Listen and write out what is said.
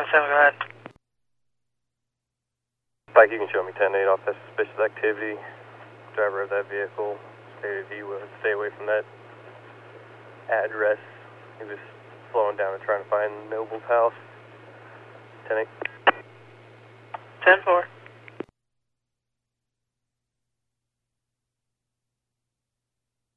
7, go ahead. Mike, you can show me 10-8 off that suspicious activity. Driver of that vehicle stated he would stay away from that address. He was slowing down and trying to find Noble's house. 10-8. 10-4.